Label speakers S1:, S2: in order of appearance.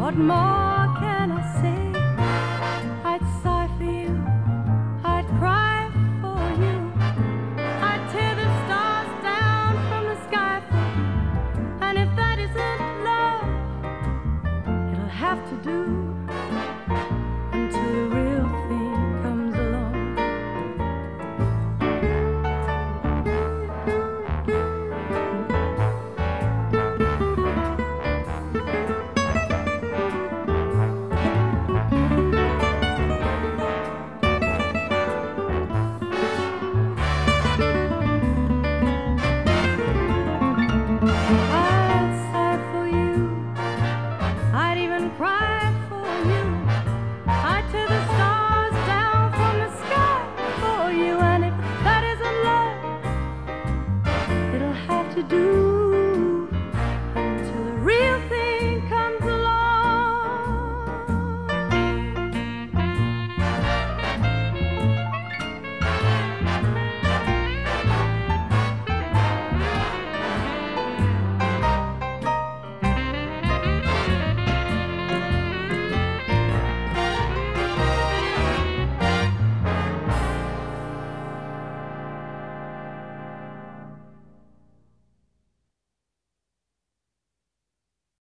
S1: What more can I say? I'd sigh for you, I'd cry for you, I'd tear the stars down from the sky for you. And if that isn't love, it'll have to do until the real thing comes along. I'd sigh for you, I'd even cry for you, I'd tear the stars down from the sky for you. And if that isn't love, it'll have to do